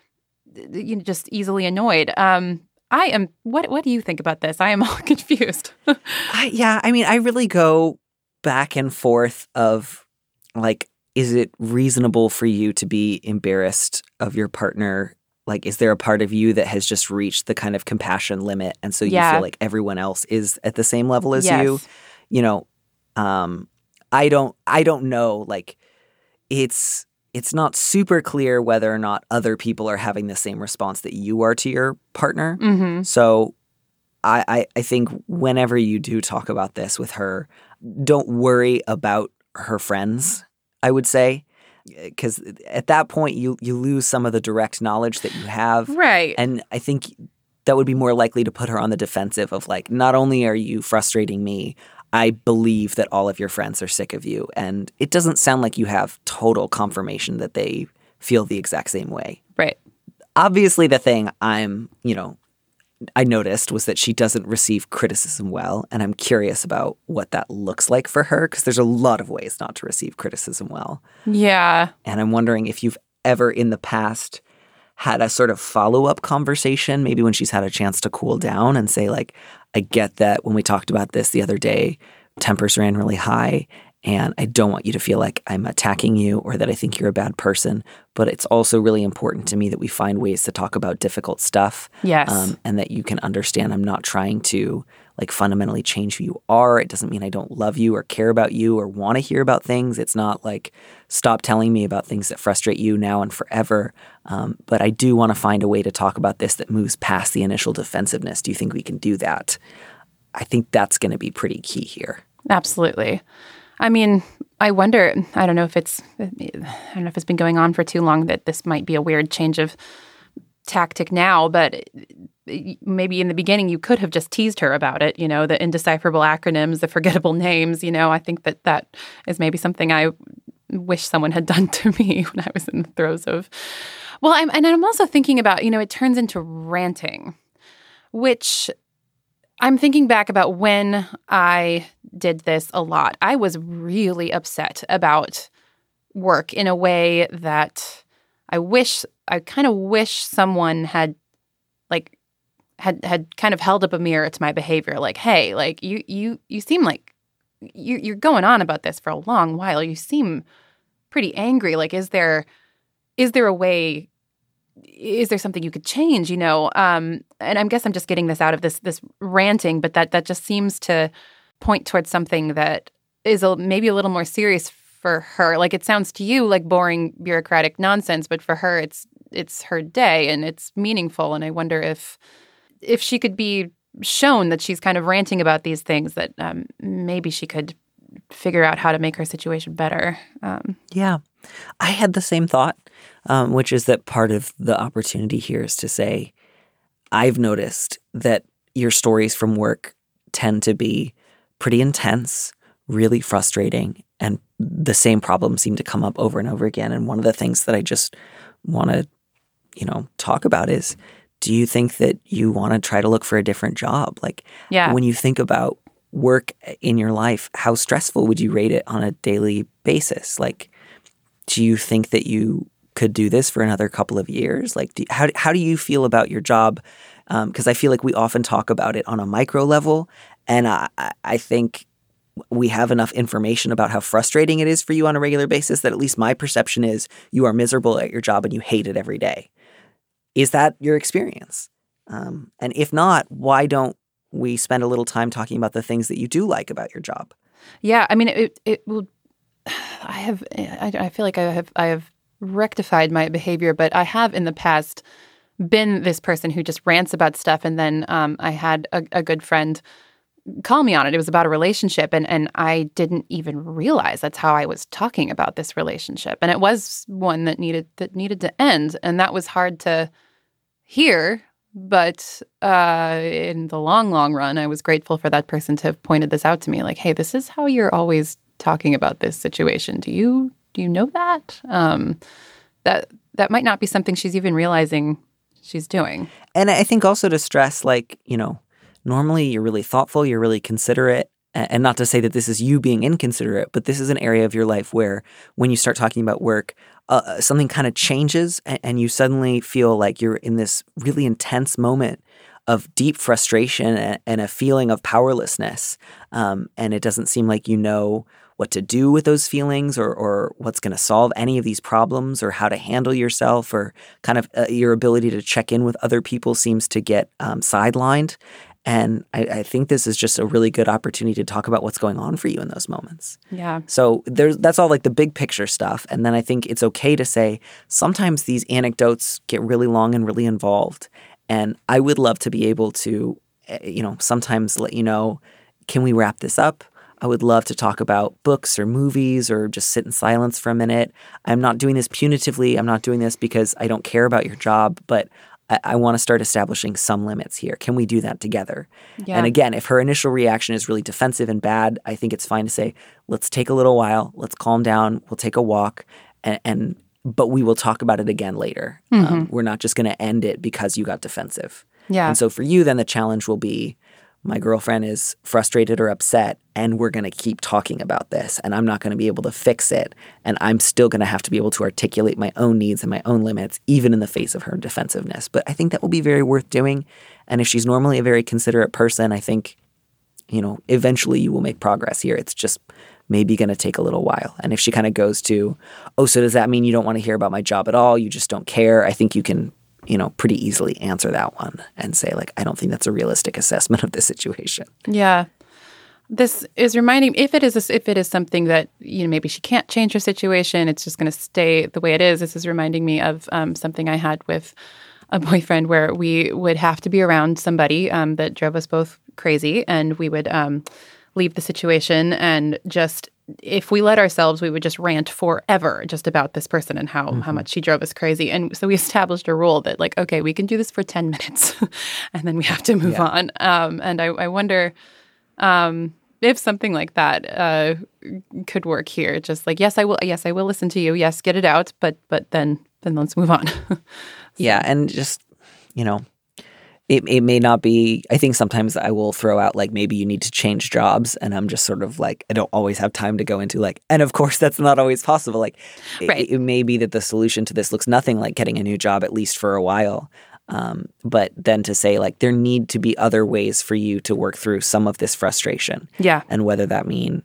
you know, just easily annoyed. Um, I am. What What do you think about this? I am all confused. I, yeah, I mean, I really go back and forth of like, is it reasonable for you to be embarrassed of your partner? Like, is there a part of you that has just reached the kind of compassion limit, and so you Yeah. feel like everyone else is at the same level as Yes. you? You know, um, I don't. I don't know. Like, it's it's not super clear whether or not other people are having the same response that you are to your partner. Mm-hmm. So, I, I I think whenever you do talk about this with her, don't worry about her friends. I would say. Because at that point, you you lose some of the direct knowledge that you have. Right. And I think that would be more likely to put her on the defensive of like, not only are you frustrating me, I believe that all of your friends are sick of you. And it doesn't sound like you have total confirmation that they feel the exact same way. Right. Obviously, the thing I'm, you know, I noticed was that she doesn't receive criticism well. And I'm curious about what that looks like for her, because there's a lot of ways not to receive criticism well. Yeah. And I'm wondering if you've ever in the past had a sort of follow-up conversation, maybe when she's had a chance to cool down and say like, I get that when we talked about this the other day, tempers ran really high and I don't want you to feel like I'm attacking you or that I think you're a bad person. But it's also really important to me that we find ways to talk about difficult stuff. Yes. Um, and that you can understand I'm not trying to like fundamentally change who you are. It doesn't mean I don't love you or care about you or want to hear about things. It's not like stop telling me about things that frustrate you now and forever. Um, but I do want to find a way to talk about this that moves past the initial defensiveness. Do you think we can do that? I think that's going to be pretty key here. Absolutely. I mean, I wonder, I don't know if it's, I don't know if it's been going on for too long that this might be a weird change of tactic now, but maybe in the beginning you could have just teased her about it, you know, the indecipherable acronyms, the forgettable names, you know. I think that that is maybe something I wish someone had done to me when I was in the throes of, well, I'm, and I'm also thinking about, you know, it turns into ranting, which I'm thinking back about when I did this a lot. I was really upset about work in a way that I wish, I kind of wish someone had like, had had kind of held up a mirror to my behavior. Like, hey, like you you you seem like you, you're going on about this for a long while. You seem pretty angry. Like, is there is there a way, is there something you could change, you know? Um, and I guess I'm just getting this out of this this ranting, but that that just seems to point towards something that is a, maybe a little more serious for her. Like, it sounds to you like boring bureaucratic nonsense, but for her, it's it's her day and it's meaningful. And I wonder if if she could be shown that she's kind of ranting about these things, that um, maybe she could figure out how to make her situation better. Um, yeah. I had the same thought, um, which is that part of the opportunity here is to say, I've noticed that your stories from work tend to be pretty intense, really frustrating, and the same problems seem to come up over and over again. And one of the things that I just want to, you know, talk about is, do you think that you want to try to look for a different job? Like, yeah. when you think about work in your life, how stressful would you rate it on a daily basis? Like, do you think that you could do this for another couple of years? Like, do, how how do you feel about your job? Because um, I feel like we often talk about it on a micro level, and I, I think we have enough information about how frustrating it is for you on a regular basis that at least my perception is you are miserable at your job and you hate it every day. Is that your experience? Um, and if not, why don't we spend a little time talking about the things that you do like about your job? Yeah, I mean, it it will. I have. I, I feel like I have. I have rectified my behavior, but I have in the past been this person who just rants about stuff, and then um, I had a, a good friend call me on it. It was about a relationship, and and I didn't even realize that's how I was talking about this relationship, and it was one that needed that needed to end, and that was hard to hear. But uh, in the long, long run, I was grateful for that person to have pointed this out to me. Like, hey, this is how you're always talking about this situation. Do you do you know that? Um, that that might not be something she's even realizing she's doing. And I think also to stress, like, you know, normally you're really thoughtful, you're really considerate. And not to say that this is you being inconsiderate, but this is an area of your life where when you start talking about work, uh, something kind of changes and, and you suddenly feel like you're in this really intense moment of deep frustration and, and a feeling of powerlessness. Um, and it doesn't seem like you know what to do with those feelings or, or what's going to solve any of these problems or how to handle yourself, or kind of uh, your ability to check in with other people seems to get um, sidelined. And I, I think this is just a really good opportunity to talk about what's going on for you in those moments. Yeah. So there's that's all like the big picture stuff. And then I think it's okay to say sometimes these anecdotes get really long and really involved. And I would love to be able to, you know, sometimes let you know, can we wrap this up? I would love to talk about books or movies or just sit in silence for a minute. I'm not doing this punitively. I'm not doing this because I don't care about your job, but I, I want to start establishing some limits here. Can we do that together? Yeah. And again, if her initial reaction is really defensive and bad, I think it's fine to say, let's take a little while. Let's calm down. We'll take a walk and, and but we will talk about it again later. Mm-hmm. Um, we're not just going to end it because you got defensive. Yeah. And so for you, then the challenge will be, my girlfriend is frustrated or upset, and we're going to keep talking about this, and I'm not going to be able to fix it, and I'm still going to have to be able to articulate my own needs and my own limits, even in the face of her defensiveness. But I think that will be very worth doing, and if she's normally a very considerate person, I think, you know, eventually you will make progress here. It's just maybe going to take a little while. And if she kind of goes to, oh, so does that mean you don't want to hear about my job at all? You just don't care? I think you can, you know, pretty easily answer that one and say, like, I don't think that's a realistic assessment of the situation. Yeah. This is reminding, if it is a, if it is something that, you know, maybe she can't change her situation, it's just going to stay the way it is. This is reminding me of um, something I had with a boyfriend where we would have to be around somebody um, that drove us both crazy, and we would um, leave the situation and just, if we let ourselves, we would just rant forever just about this person and how, mm-hmm. how much she drove us crazy. And so we established a rule that, like, okay, we can do this for ten minutes and then we have to move yeah. on. Um, and I, I wonder um, if something like that uh, could work here. Just like, yes, I will. Yes, I will listen to you. Yes, get it out. But but then then let's move on. so. Yeah. And just, you know, It it may not be, I think sometimes I will throw out, like, maybe you need to change jobs. And I'm just sort of like, I don't always have time to go into, like, and of course that's not always possible. Like, right. it, it may be that the solution to this looks nothing like getting a new job, at least for a while. Um, but then to say, like, there need to be other ways for you to work through some of this frustration. Yeah. And whether that mean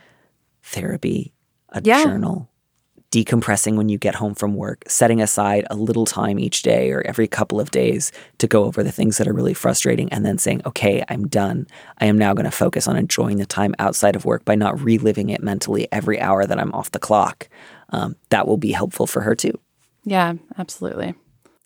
therapy, a yeah. journal, decompressing when you get home from work, setting aside a little time each day or every couple of days to go over the things that are really frustrating, and then saying, okay, I'm done. I am now going to focus on enjoying the time outside of work by not reliving it mentally every hour that I'm off the clock. Um, that will be helpful for her too. Yeah, absolutely.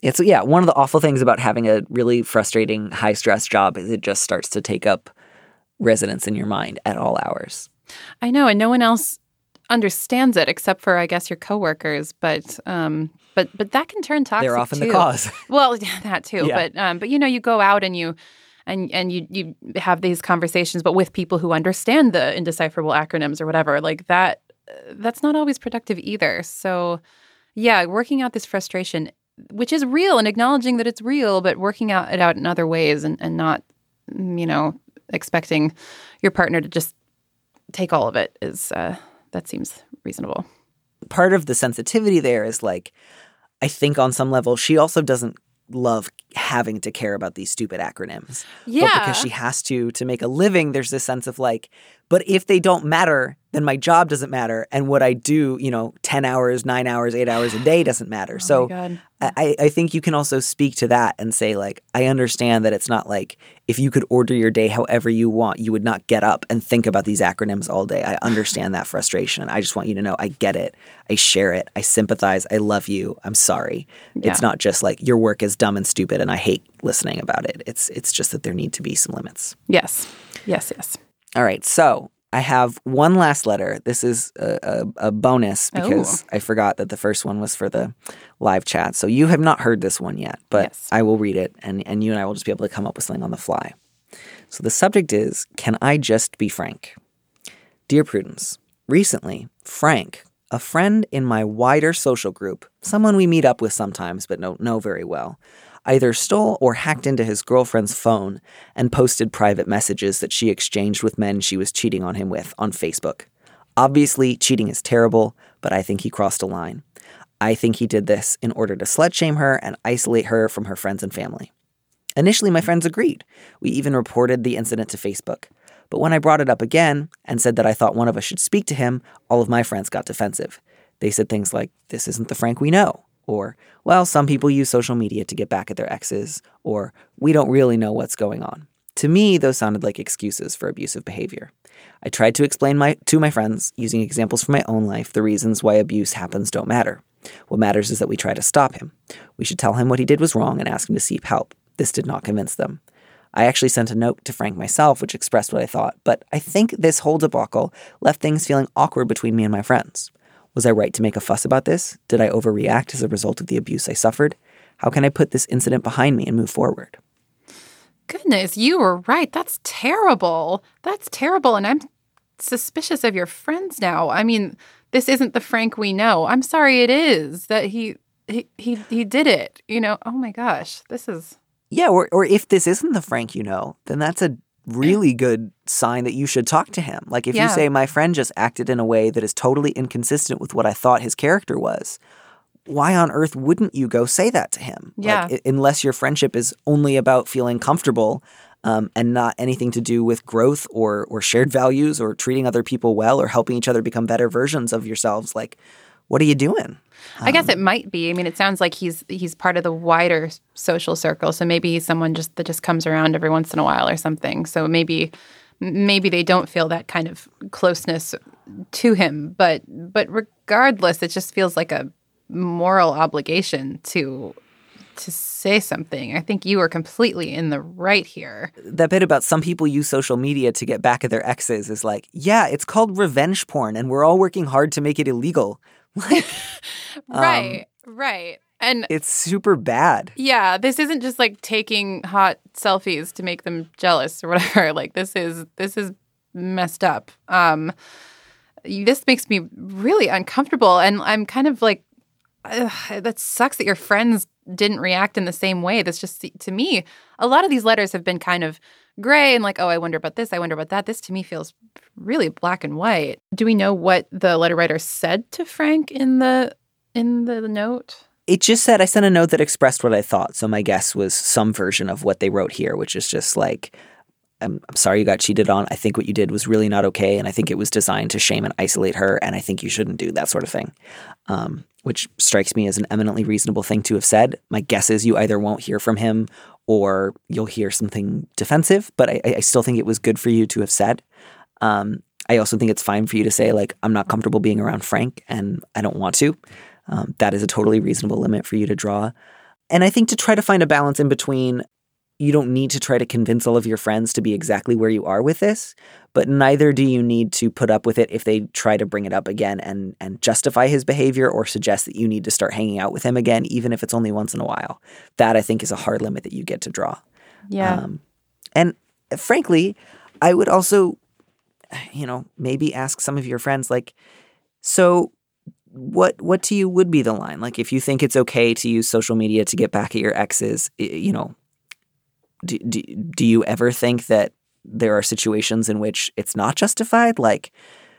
It's, yeah, one of the awful things about having a really frustrating, high-stress job is it just starts to take up residence in your mind at all hours. I know, and no one else understands it except for, I guess, your coworkers. But um, but but that can turn toxic. They're often too. the cause. Well, yeah, that too. Yeah. But um, but you know, you go out and you and and you you have these conversations, but with people who understand the indecipherable acronyms or whatever, like that. That's not always productive either. So, yeah, working out this frustration, which is real, and acknowledging that it's real, but working out it out in other ways, and and not, you know, expecting your partner to just take all of it is uh, that seems reasonable. Part of the sensitivity there is like, I think on some level, she also doesn't love having to care about these stupid acronyms. Yeah. But because she has to to make a living, there's this sense of like, but if they don't matter, then my job doesn't matter. And what I do, you know, ten hours, nine hours, eight hours a day doesn't matter. Oh so my God. I, I think you can also speak to that and say, like, I understand that it's not like if you could order your day however you want, you would not get up and think about these acronyms all day. I understand that frustration. I just want you to know I get it. I share it. I sympathize. I love you. I'm sorry. Yeah. It's not just like your work is dumb and stupid and I hate listening about it. It's it's just that there need to be some limits. Yes. Yes, yes. All right. So I have one last letter. This is a, a, a bonus because Oh. I forgot that the first one was for the live chat. So you have not heard this one yet, but Yes. I will read it and, and you and I will just be able to come up with something on the fly. So the subject is, can I just be Frank? Dear Prudence, recently, Frank, a friend in my wider social group, someone we meet up with sometimes but don't know very well, either stole or hacked into his girlfriend's phone and posted private messages that she exchanged with men she was cheating on him with on Facebook. Obviously, cheating is terrible, but I think he crossed a line. I think he did this in order to slut-shame her and isolate her from her friends and family. Initially, my friends agreed. We even reported the incident to Facebook. But when I brought it up again and said that I thought one of us should speak to him, all of my friends got defensive. They said things like, "This isn't the Frank we know," or, "Well, some people use social media to get back at their exes," or, "We don't really know what's going on." To me, those sounded like excuses for abusive behavior. I tried to explain my, to my friends, using examples from my own life, the reasons why abuse happens don't matter. What matters is that we try to stop him. We should tell him what he did was wrong and ask him to seek help. This did not convince them. I actually sent a note to Frank myself, which expressed what I thought, but I think this whole debacle left things feeling awkward between me and my friends. Was I right to make a fuss about this? Did I overreact as a result of the abuse I suffered? How can I put this incident behind me and move forward? Goodness, you were right. That's terrible. That's terrible. And I'm suspicious of your friends now. I mean, this isn't the Frank we know. I'm sorry it is that he he he, he did it. You know, oh my gosh, this is... Yeah, or, or if this isn't the Frank you know, then that's a really good sign that you should talk to him. Like if Yeah. you say, my friend just acted in a way that is totally inconsistent with what I thought his character was, why on earth wouldn't you go say that to him? Yeah. Like, i- unless your friendship is only about feeling comfortable um, and not anything to do with growth or or shared values or treating other people well or helping each other become better versions of yourselves. Like, what are you doing? I guess it might be. I mean, it sounds like he's he's part of the wider social circle. So maybe he's someone just that just comes around every once in a while or something. So maybe maybe they don't feel that kind of closeness to him. But but regardless, it just feels like a moral obligation to to say something. I think you are completely in the right here. That bit about some people use social media to get back at their exes is like, yeah, it's called revenge porn and we're all working hard to make it illegal. Like, Right, right. And it's super bad. yeah, this isn't just like taking hot selfies to make them jealous or whatever. Like this is this is messed up. Um, this makes me really uncomfortable, and I'm kind of like, ugh, that sucks that your friends didn't react in the same way. That's just, to me, a lot of these letters have been kind of gray and like, oh, I wonder about this, I wonder about that. This to me feels really black and white. Do we know what the letter writer said to Frank in the in the note? It just said, I sent a note that expressed what I thought. So my guess was some version of what they wrote here, which is just like, I'm, I'm sorry you got cheated on. I think what you did was really not okay. And I think it was designed to shame and isolate her. And I think you shouldn't do that sort of thing, um, which strikes me as an eminently reasonable thing to have said. My guess is you either won't hear from him or you'll hear something defensive. But I, I still think it was good for you to have said. Um, I also think it's fine for you to say, like, I'm not comfortable being around Frank and I don't want to. Um, that is a totally reasonable limit for you to draw. and I think to try to find a balance in between, you don't need to try to convince all of your friends to be exactly where you are with this, but neither do you need to put up with it if they try to bring it up again and and justify his behavior or suggest that you need to start hanging out with him again, even if it's only once in a while. That, I think, is a hard limit that you get to draw. Yeah. Um, and frankly, I would also, you know, maybe ask some of your friends, like, so what what to you would be the line? Like, if you think it's okay to use social media to get back at your exes, you know, Do, do, do you ever think that there are situations in which it's not justified? Like,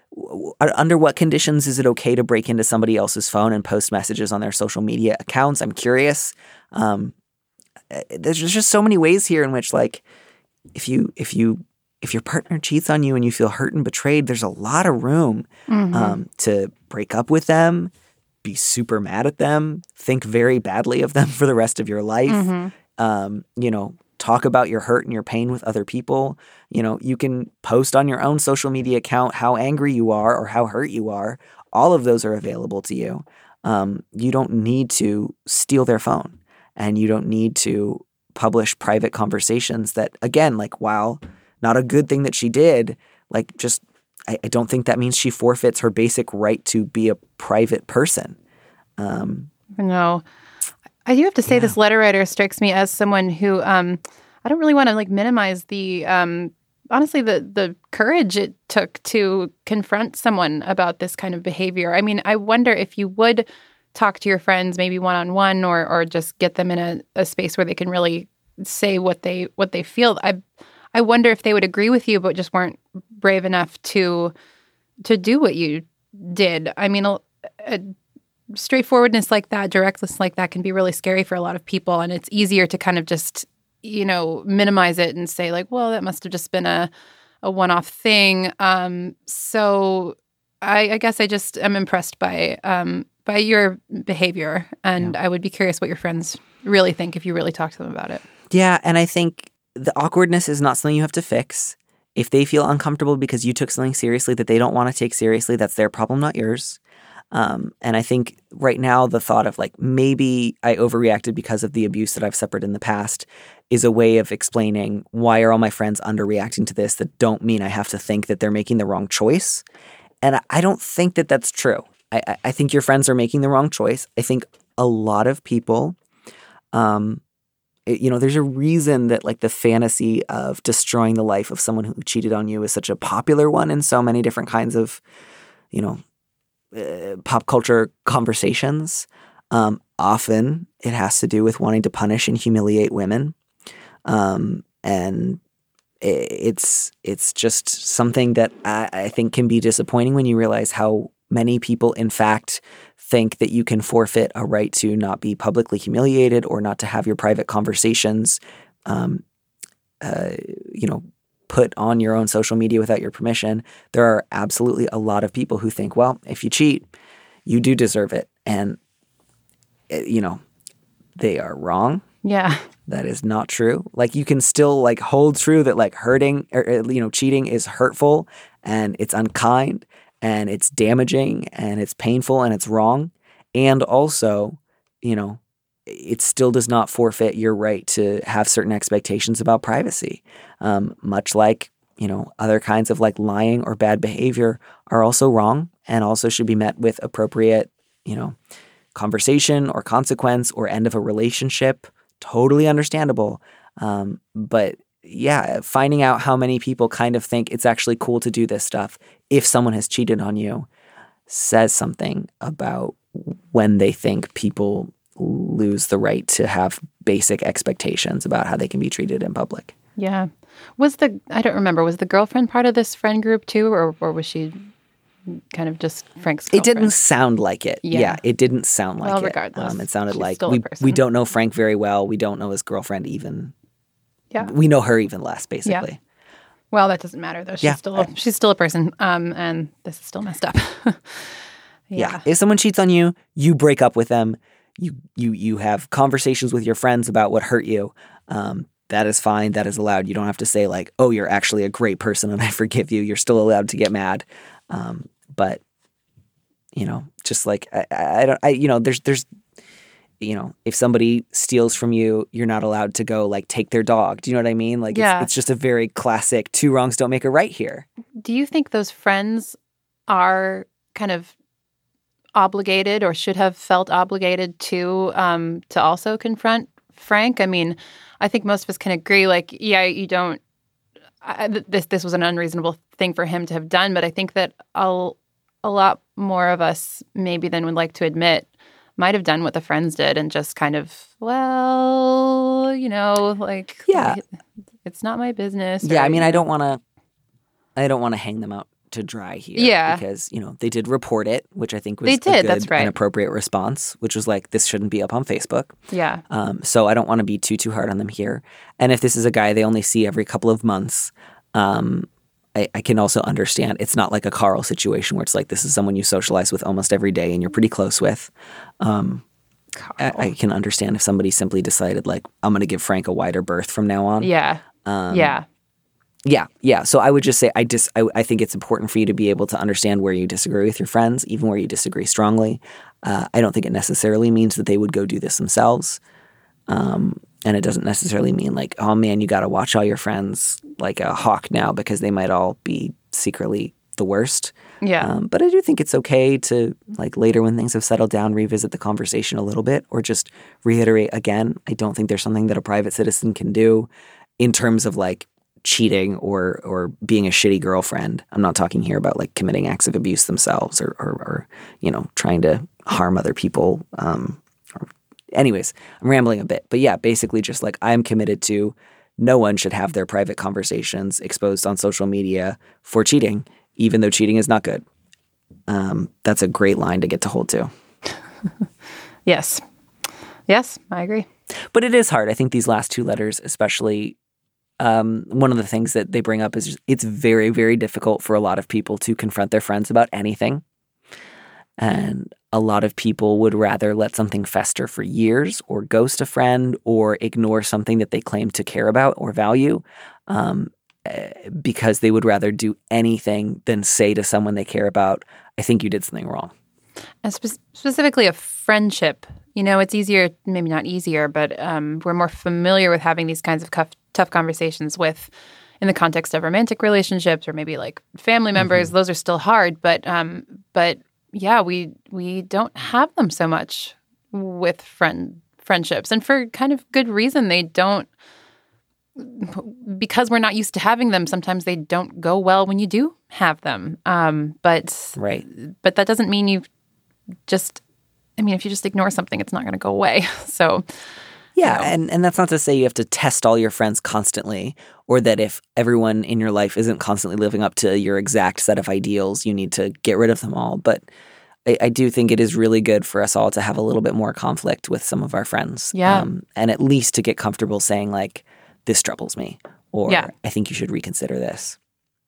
w- under what conditions is it okay to break into somebody else's phone and post messages on their social media accounts? I'm curious. Um, there's just so many ways here in which, like, if you if you if your partner cheats on you and you feel hurt and betrayed, there's a lot of room mm-hmm. um, to break up with them, be super mad at them, think very badly of them for the rest of your life. Mm-hmm. Um, you know. Talk about your hurt and your pain with other people. You know, you can post on your own social media account how angry you are or how hurt you are. All of those are available to you. Um, you don't need to steal their phone, and you don't need to publish private conversations that, again, like, while not a good thing that she did, like, just I, I don't think that means she forfeits her basic right to be a private person. Um, no. I do have to say yeah. this letter writer strikes me as someone who um, I don't really want to like minimize the um, honestly the the courage it took to confront someone about this kind of behavior. I mean, I wonder if you would talk to your friends maybe one on one or or just get them in a, a space where they can really say what they what they feel. I I wonder if they would agree with you, but just weren't brave enough to to do what you did. I mean. A, a, straightforwardness like that, directness like that can be really scary for a lot of people. And it's easier to kind of just, you know, minimize it and say like, well, that must have just been a, a one-off thing. Um, so I, I guess I just am impressed by um, by your behavior. And yeah. I would be curious what your friends really think if you really talk to them about it. Yeah. And I think the awkwardness is not something you have to fix. If they feel uncomfortable because you took something seriously that they don't want to take seriously, that's their problem, not yours. Um, and I think right now the thought of like maybe I overreacted because of the abuse that I've suffered in the past is a way of explaining why are all my friends underreacting to this that don't mean I have to think that they're making the wrong choice. And I, I don't think that that's true. I, I, I think your friends are making the wrong choice. I think a lot of people, um, it, you know, there's a reason that like the fantasy of destroying the life of someone who cheated on you is such a popular one in so many different kinds of, you know, Uh, pop culture conversations. Um, often it has to do with wanting to punish and humiliate women. Um, and it, it's it's just something that I, I think can be disappointing when you realize how many people, in fact, think that you can forfeit a right to not be publicly humiliated or not to have your private conversations, um, uh, you know, put on your own social media without your permission. There are absolutely a lot of people who think, well, if you cheat, you do deserve it. And, you know, they are wrong. Yeah. That is not true. Like, you can still, like, hold true that, like, hurting or, you know, cheating is hurtful and it's unkind and it's damaging and it's painful and it's wrong. And also, you know, it still does not forfeit your right to have certain expectations about privacy. Um, much like, you know, other kinds of like lying or bad behavior are also wrong and also should be met with appropriate, you know, conversation or consequence or end of a relationship. Totally understandable. Um, but yeah, finding out how many people kind of think it's actually cool to do this stuff if someone has cheated on you says something about when they think people lose the right to have basic expectations about how they can be treated in public. Yeah. Was the, I don't remember, was the girlfriend part of this friend group too, or, or was she kind of just Frank's girlfriend? It didn't sound like it. Yeah. yeah it didn't sound like well, it. regardless. Um, it sounded She's like still we, a person. we don't know Frank very well. We don't know his girlfriend even. Yeah. We know her even less, basically. Yeah. Well, that doesn't matter though. She's yeah. still a, she's still a person. Um, and this is still messed up. yeah. yeah. If someone cheats on you, you break up with them. You you you have conversations with your friends about what hurt you. Um, that is fine. That is allowed. You don't have to say like, "Oh, you're actually a great person and I forgive you." You're still allowed to get mad. Um, but you know, just like I, I don't, I you know, there's there's you know, if somebody steals from you, you're not allowed to go like take their dog. Do you know what I mean? Like Yeah. it's, it's just a very classic two wrongs don't make a right here. Do you think those friends are kind of obligated or should have felt obligated to um, to also confront Frank? I mean, I think most of us can agree, like, yeah, you don't, I, this this was an unreasonable thing for him to have done, but I think that a, a lot more of us, maybe than would like to admit, might have done what the friends did and just kind of, well, you know, like, Yeah. it's not my business. Yeah, or, I mean, you I know. don't want to, I don't want to hang them out to dry here. Yeah. Because, you know, they did report it, which I think was They a did, good that's right. and appropriate response, which was like, this shouldn't be up on Facebook. Yeah. Um, so I don't want to be too, too hard on them here. And if this is a guy they only see every couple of months, um, I, I can also understand it's not like a Carl situation where it's like this is someone you socialize with almost every day and you're pretty close with. Um, I, I can understand if somebody simply decided like, I'm going to give Frank a wider berth from now on. Yeah. Um, yeah. Yeah, yeah. So I would just say I dis- I, I think it's important for you to be able to understand where you disagree with your friends, even where you disagree strongly. Uh, I don't think it necessarily means that they would go do this themselves. Um, and it doesn't necessarily mean like, oh man, you got to watch all your friends like a hawk now because they might all be secretly the worst. Yeah. Um, but I do think it's okay to like later when things have settled down, revisit the conversation a little bit or just reiterate again. I don't think there's something that a private citizen can do in terms of like cheating or or being a shitty girlfriend. I'm not talking here about like committing acts of abuse themselves or or, or you know trying to harm other people. Um, or, anyways, I'm rambling a bit, but yeah, basically just like I'm committed to no one should have their private conversations exposed on social media for cheating, even though cheating is not good. Um, that's a great line to get to hold to. Yes. Yes, I agree. But it is hard. I think these last two letters, especially. Um, one of the things that they bring up is just, it's very, very difficult for a lot of people to confront their friends about anything. And a lot of people would rather let something fester for years or ghost a friend or ignore something that they claim to care about or value um, because they would rather do anything than say to someone they care about, I think you did something wrong. And spe- specifically a friendship. You know, it's easier, maybe not easier, but um, we're more familiar with having these kinds of cuff, tough conversations with, in the context of romantic relationships or maybe like family members. Mm-hmm. Those are still hard, but um, but yeah, we we don't have them so much with friend friendships, and for kind of good reason. They don't, because we're not used to having them. Sometimes they don't go well when you do have them. Um, but right, but that doesn't mean you just. I mean, if you just ignore something, it's not going to go away. So, yeah, you know. and, and that's not to say you have to test all your friends constantly or that if everyone in your life isn't constantly living up to your exact set of ideals, you need to get rid of them all. But I, I do think it is really good for us all to have a little bit more conflict with some of our friends. Yeah. Um, and at least to get comfortable saying like, this troubles me or yeah. I think you should reconsider this.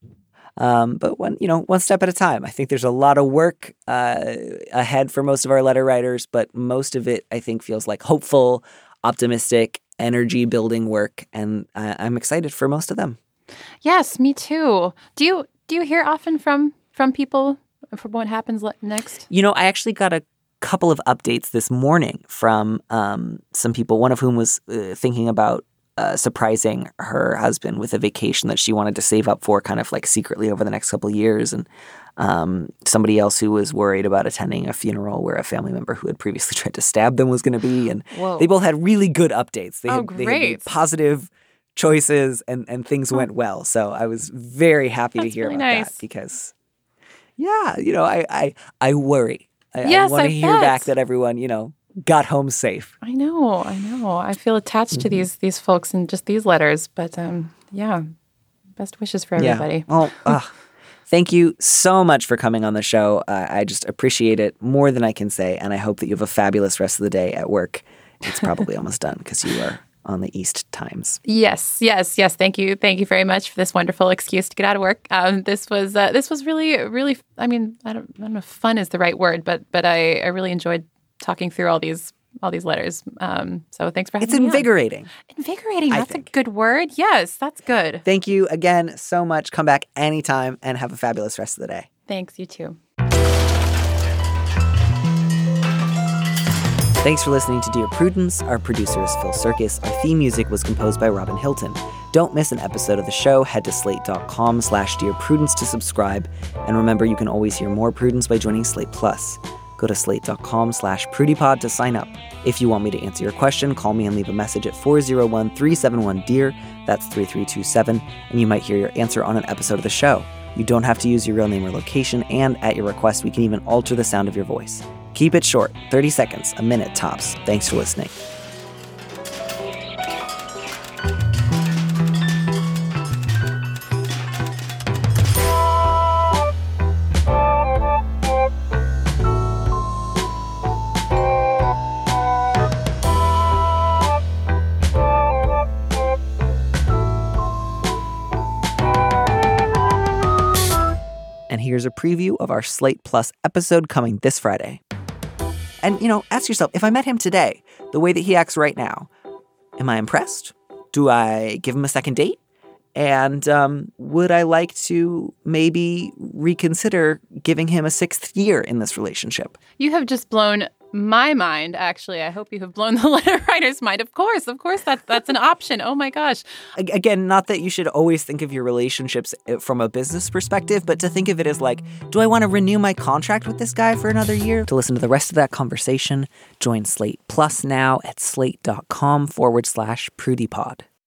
Um, but one, you know, one step at a time. I think there's a lot of work uh, ahead for most of our letter writers, but most of it, I think, feels like hopeful, optimistic, energy-building work, and I- I'm excited for most of them. Yes, me too. Do you do you hear often from from people from what happens le- next? You know, I actually got a couple of updates this morning from um, some people. One of whom was uh, thinking about. Uh, surprising her husband with a vacation that she wanted to save up for kind of like secretly over the next couple of years. And um, somebody else who was worried about attending a funeral where a family member who had previously tried to stab them was going to be. And Whoa. They both had really good updates. They, oh, had, great. they had made positive choices and, and things went well. So I was very happy That's to hear really about nice. that because, yeah, you know, I, I, I worry. I, Yes, I want I to hear bet. back that everyone, you know, got home safe. I know, I know. I feel attached Mm-hmm. to these these folks and just these letters, but um, yeah, best wishes for everybody. Yeah. Well, uh, thank you so much for coming on the show. Uh, I just appreciate it more than I can say, and I hope that you have a fabulous rest of the day at work. It's probably almost done because you are on the East Times. Yes, yes, yes. Thank you, thank you very much for this wonderful excuse to get out of work. Um, this was uh, this was really, really. I mean, I don't, I don't know if fun is the right word, but but I, I really enjoyed talking through all these all these letters. Um, so thanks for having It's me invigorating. on. Invigorating. I That's think. a good word. Yes, that's good. Thank you again so much. Come back anytime and have a fabulous rest of the day. Thanks. You too. Thanks for listening to Dear Prudence. Our producer is Phil Circus. Our theme music was composed by Robin Hilton. Don't miss an episode of the show. Head to slate.com slash Dear Prudence to subscribe. And remember, you can always hear more Prudence by joining Slate Plus. Go to slate.com slash prudypod to sign up. If you want me to answer your question, call me and leave a message at four oh one, three seven one, D E A R. That's three three two seven, and you might hear your answer on an episode of the show. You don't have to use your real name or location, and at your request, we can even alter the sound of your voice. Keep it short, thirty seconds, a minute tops. Thanks for listening. And here's a preview of our Slate Plus episode coming this Friday. And, you know, ask yourself, if I met him today, the way that he acts right now, am I impressed? Do I give him a second date? And um, would I like to maybe reconsider giving him a sixth year in this relationship? You have just blown my mind, actually. I hope you have blown the letter writer's mind. Of course, of course, that, that's an option. Oh, my gosh. Again, not that you should always think of your relationships from a business perspective, but to think of it as like, do I want to renew my contract with this guy for another year? To listen to the rest of that conversation, join Slate Plus now at slate.com forward slash prudypod.